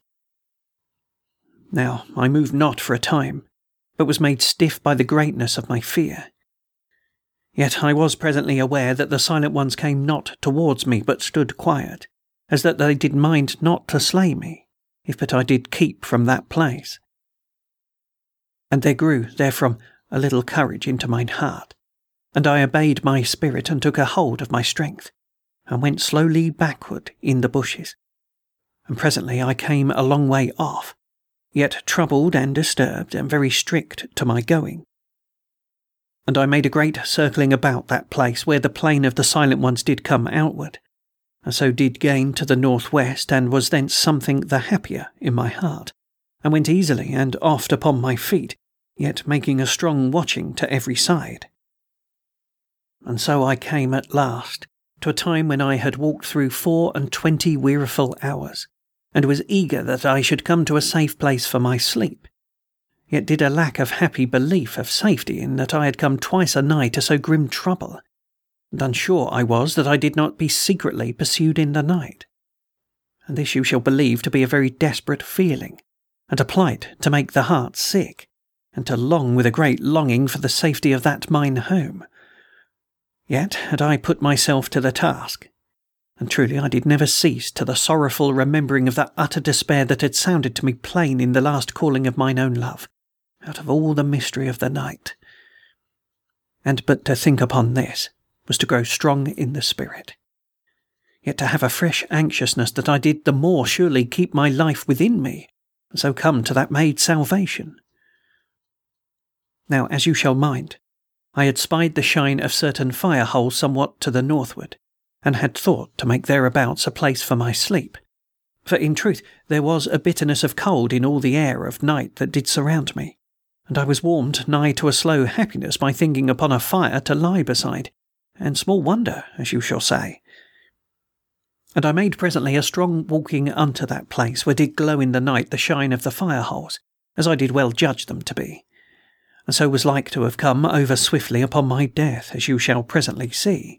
Now I moved not for a time, but was made stiff by the greatness of my fear. Yet I was presently aware that the Silent Ones came not towards me, but stood quiet, as that they did mind not to slay me, if but I did keep from that place. And there grew therefrom a little courage into mine heart, and I obeyed my spirit and took a hold of my strength, and went slowly backward in the bushes. and presently I came a long way off, yet troubled and disturbed, and very strict to my going. And I made a great circling about that place where the plain of the Silent Ones did come outward, and so did gain to the northwest, and was thence something the happier in my heart, and went easily and oft upon my feet, yet making a strong watching to every side. And so I came at last to a time when I had walked through 24 weariful hours, and was eager that I should come to a safe place for my sleep, yet did a lack of happy belief of safety in that I had come twice a night to so grim trouble, and unsure I was that I did not be secretly pursued in the night. And this you shall believe to be a very desperate feeling, and a plight to make the heart sick, and to long with a great longing for the safety of that mine home. Yet had I put myself to the task, and truly I did never cease to the sorrowful remembering of that utter despair that had sounded to me plain in the last calling of mine own love, out of all the mystery of the night. And but to think upon this was to grow strong in the spirit, yet to have a fresh anxiousness that I did the more surely keep my life within me, and so come to that made salvation. Now, as you shall mind, I had spied the shine of certain fire holes somewhat to the northward, and had thought to make thereabouts a place for my sleep. For in truth there was a bitterness of cold in all the air of night that did surround me, and I was warmed nigh to a slow happiness by thinking upon a fire to lie beside, and small wonder, as you shall say. And I made presently a strong walking unto that place where did glow in the night the shine of the fire holes, as I did well judge them to be, and so was like to have come over swiftly upon my death, as you shall presently see.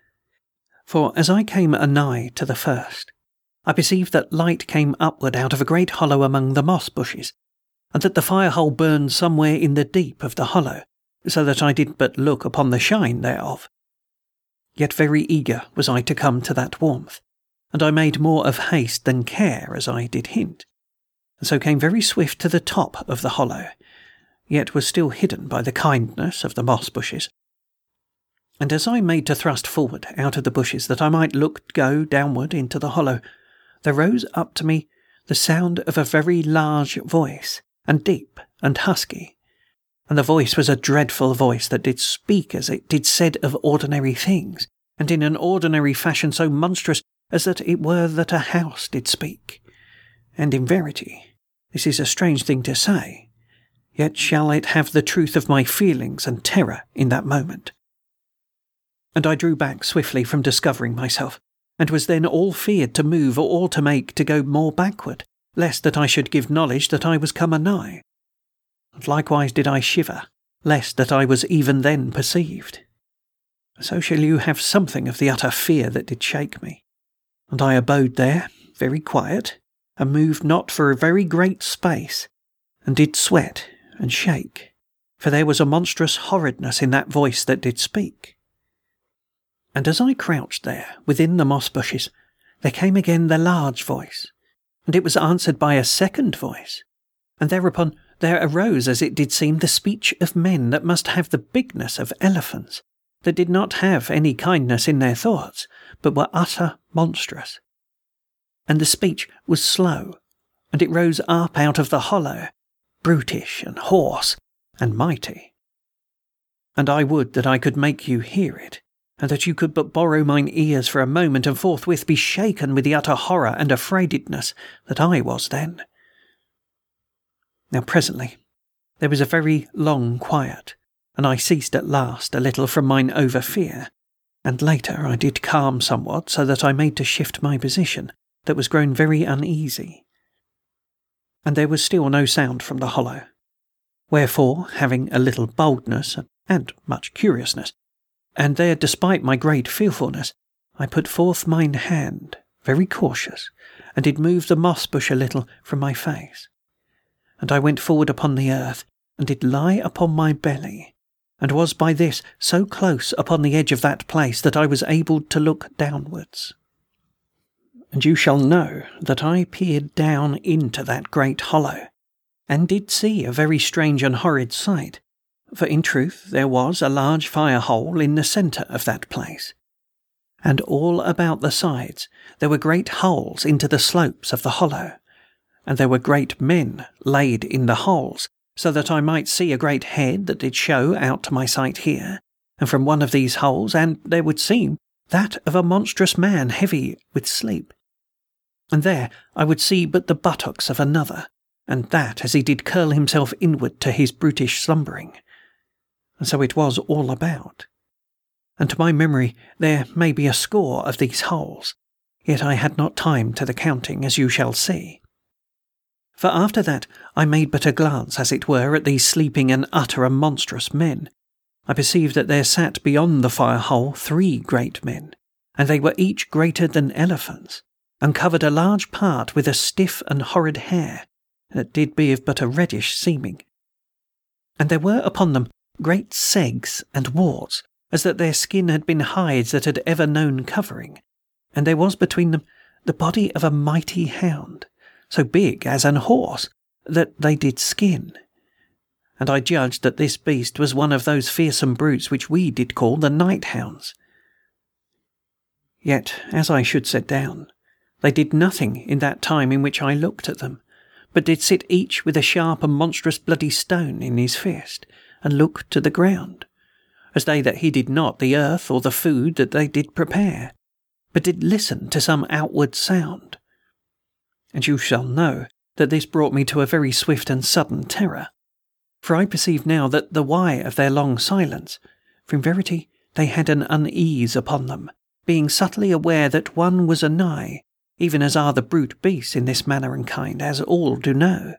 For as I came anigh to the first, I perceived that light came upward out of a great hollow among the moss bushes, and that the fire-hole burned somewhere in the deep of the hollow, so that I did but look upon the shine thereof. Yet very eager was I to come to that warmth, and I made more of haste than care, as I did hint, and so came very swift to the top of the hollow, yet was still hidden by the kindness of the moss bushes. And as I made to thrust forward out of the bushes that I might go downward into the hollow, there rose up to me the sound of a very large voice, and deep and husky, and the voice was a dreadful voice that did speak as it did said of ordinary things, and in an ordinary fashion so monstrous as that it were that a house did speak. And in verity, this is a strange thing to say, yet shall it have the truth of my feelings and terror in that moment. And I drew back swiftly from discovering myself, and was then all feared to move or to make to go more backward, lest that I should give knowledge that I was come anigh. And likewise did I shiver, lest that I was even then perceived. So shall you have something of the utter fear that did shake me. And I abode there, very quiet, and moved not for a very great space, and did sweat and shake, for there was a monstrous horridness in that voice that did speak. And as I crouched there within the moss bushes, there came again the large voice, and it was answered by a second voice, and thereupon there arose, as it did seem, the speech of men that must have the bigness of elephants, that did not have any kindness in their thoughts, but were utter monstrous. And the speech was slow, and it rose up out of the hollow, brutish and hoarse and mighty. And I would that I could make you hear it, and that you could but borrow mine ears for a moment, and forthwith be shaken with the utter horror and afraidedness that I was then. Now presently there was a very long quiet, and I ceased at last a little from mine over-fear, and later I did calm somewhat, so that I made to shift my position, that was grown very uneasy. And there was still no sound from the hollow, wherefore, having a little boldness and much curiousness, and there, despite my great fearfulness, I put forth mine hand, very cautious, and did move the moss bush a little from my face. And I went forward upon the earth, and did lie upon my belly, and was by this so close upon the edge of that place that I was able to look downwards. And you shall know that I peered down into that great hollow, and did see a very strange and horrid sight, for in truth there was a large fire-hole in the centre of that place, and all about the sides there were great holes into the slopes of the hollow, and there were great men laid in the holes, so that I might see a great head that did show out to my sight here, and from one of these holes, and there would seem that of a monstrous man heavy with sleep. And there I would see but the buttocks of another, and that as he did curl himself inward to his brutish slumbering. And so it was all about. And to my memory there may be a score of these holes, yet I had not time to the counting, as you shall see. For after that I made but a glance, as it were, at these sleeping and utter and monstrous men. I perceived that there sat beyond the fire-hole 3 great men, and they were each greater than elephants, and covered a large part with a stiff and horrid hair, that did be of but a reddish seeming. And there were upon them great segs and warts, as that their skin had been hides that had ever known covering, and there was between them the body of a mighty hound, so big as an horse, that they did skin. And I judged that this beast was one of those fearsome brutes which we did call the night hounds. Yet, as I should set down, they did nothing in that time in which I looked at them, but did sit each with a sharp and monstrous bloody stone in his fist, and look to the ground, as they that heeded not the earth or the food that they did prepare, but did listen to some outward sound. And you shall know that this brought me to a very swift and sudden terror, for I perceive now that the why of their long silence, for in verity they had an unease upon them, being subtly aware that one was anigh, even as are the brute beasts in this manner and kind, as all do know.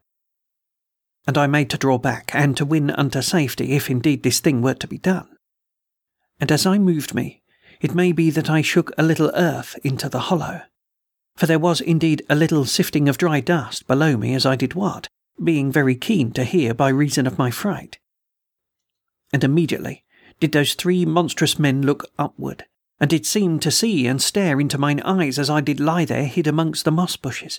And I made to draw back, and to win unto safety, if indeed this thing were to be done. And as I moved me, it may be that I shook a little earth into the hollow, for there was indeed a little sifting of dry dust below me as I did what, being very keen to hear by reason of my fright. And immediately did those 3 monstrous men look upward, and did seem to see and stare into mine eyes as I did lie there hid amongst the moss bushes.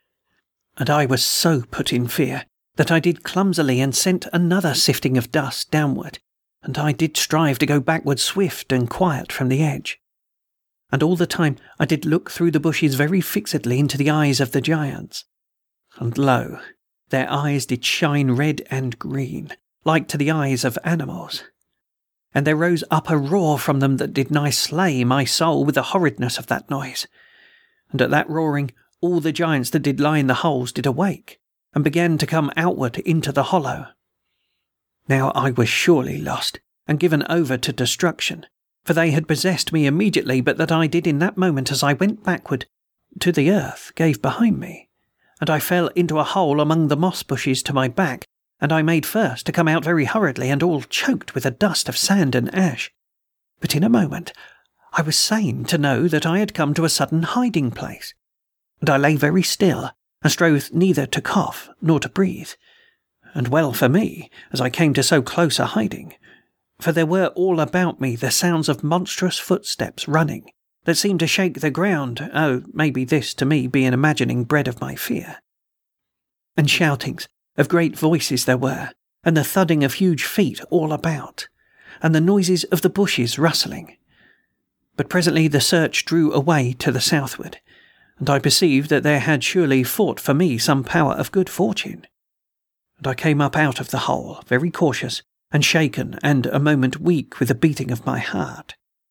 And I was so put in fear that I did clumsily and sent another sifting of dust downward, and I did strive to go backward swift and quiet from the edge. And all the time I did look through the bushes very fixedly into the eyes of the giants. And lo, their eyes did shine red and green, like to the eyes of animals. And there rose up a roar from them that did nigh slay my soul with the horridness of that noise. And at that roaring all the giants that did lie in the holes did awake, and began to come outward into the hollow. Now I was surely lost, and given over to destruction, for they had possessed me immediately, but that I did in that moment, as I went backward, to the earth gave behind me, and I fell into a hole among the moss bushes to my back, and I made first to come out very hurriedly, and all choked with a dust of sand and ash. But in a moment I was sane to know that I had come to a sudden hiding place, and I lay very still, and strove neither to cough nor to breathe. And well for me, as I came to so close a hiding, for there were all about me the sounds of monstrous footsteps running, that seemed to shake the ground, maybe this to me be an imagining bred of my fear. And shoutings of great voices there were, and the thudding of huge feet all about, and the noises of the bushes rustling. But presently the search drew away to the southward, and I perceived that there had surely fought for me some power of good fortune. And I came up out of the hole, very cautious, and shaken, and a moment weak with the beating of my heart.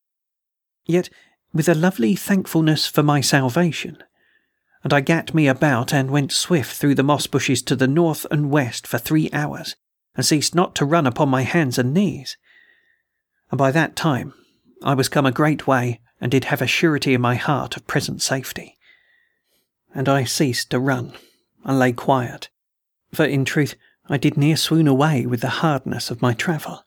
Yet with a lovely thankfulness for my salvation, and I gat me about and went swift through the moss bushes to the north and west for 3 hours, and ceased not to run upon my hands and knees. And by that time I was come a great way, and did have a surety in my heart of present safety. And I ceased to run, and lay quiet, for in truth I did near swoon away with the hardness of my travel.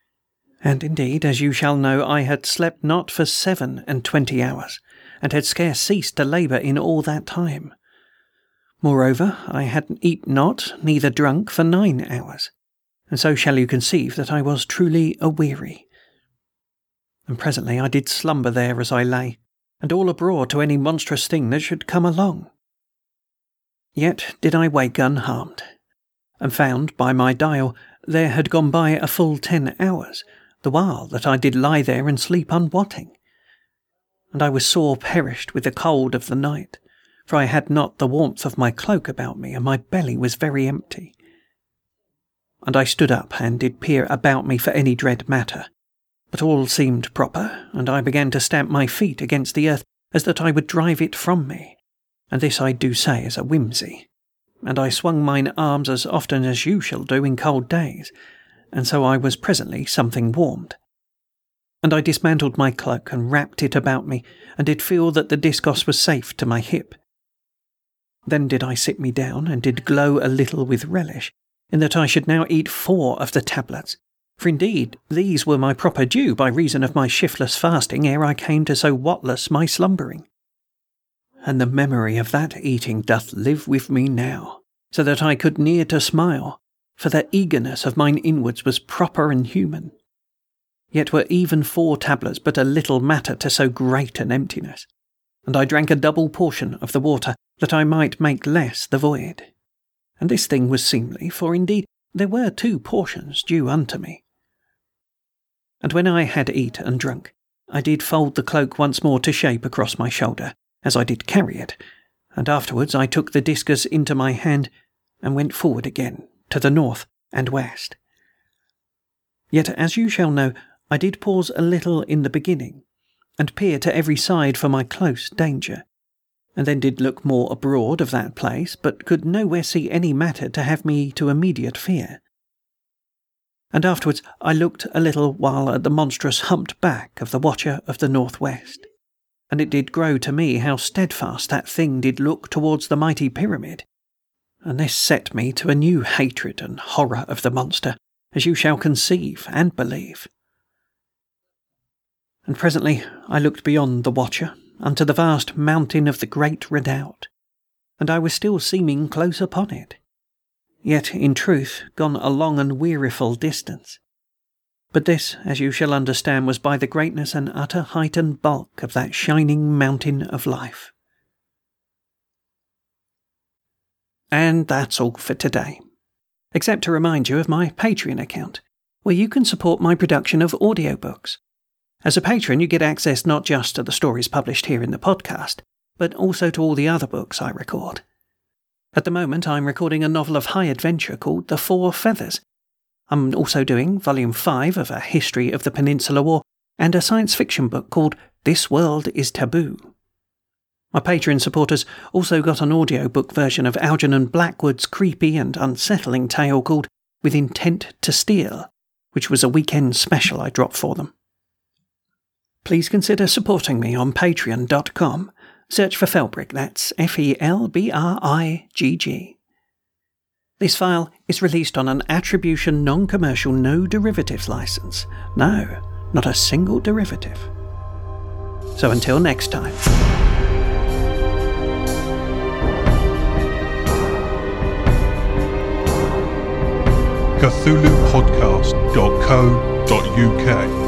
And indeed, as you shall know, I had slept not for 27 hours, and had scarce ceased to labour in all that time. Moreover, I had eat not, neither drunk, for 9 hours, and so shall you conceive that I was truly aweary. And presently I did slumber there as I lay, and all abroad to any monstrous thing that should come along. Yet did I wake unharmed, and found by my dial there had gone by a full 10 hours, the while that I did lie there and sleep unwotting. and I was sore perished with the cold of the night, for I had not the warmth of my cloak about me, and my belly was very empty. And I stood up and did peer about me for any dread matter, but all seemed proper, and I began to stamp my feet against the earth as that I would drive it from me, and this I do say as a whimsy, and I swung mine arms as often as you shall do in cold days, and so I was presently something warmed. And I dismantled my cloak and wrapped it about me, and did feel that the discos was safe to my hip. Then did I sit me down, and did glow a little with relish, in that I should now eat 4 of the tablets, for indeed these were my proper due by reason of my shiftless fasting ere I came to so wotless my slumbering. And the memory of that eating doth live with me now, so that I could near to smile, for the eagerness of mine inwards was proper and human. Yet were even 4 tablets but a little matter to so great an emptiness, and I drank a double portion of the water, that I might make less the void. And this thing was seemly, for indeed there were 2 portions due unto me. And when I had eat and drunk, I did fold the cloak once more to shape across my shoulder, as I did carry it, and afterwards I took the discus into my hand, and went forward again to the north and west. Yet, as you shall know, I did pause a little in the beginning, and peer to every side for my close danger, and then did look more abroad of that place, but could nowhere see any matter to have me to immediate fear. And afterwards I looked a little while at the monstrous humped back of the watcher of the northwest, and it did grow to me how steadfast that thing did look towards the mighty pyramid, and this set me to a new hatred and horror of the monster, as you shall conceive and believe. And presently I looked beyond the watcher, unto the vast mountain of the great redoubt, and I was still seeming close upon it, yet in truth gone a long and weariful distance. But this, as you shall understand, was by the greatness and utter height and bulk of that shining mountain of life. And that's all for today, except to remind you of my Patreon account, where you can support my production of audiobooks. As a patron, you get access not just to the stories published here in the podcast, but also to all the other books I record. At the moment, I'm recording a novel of high adventure called The 4 Feathers. I'm also doing Volume 5 of A History of the Peninsular War and a science fiction book called This World is Taboo. My Patreon supporters also got an audiobook version of Algernon Blackwood's creepy and unsettling tale called With Intent to Steal, which was a weekend special I dropped for them. Please consider supporting me on patreon.com. Search for Felbrigg, that's Felbrigg. This file is released on an attribution non-commercial no derivatives license. No, not a single derivative. So until next time. CthulhuPodcast.co.uk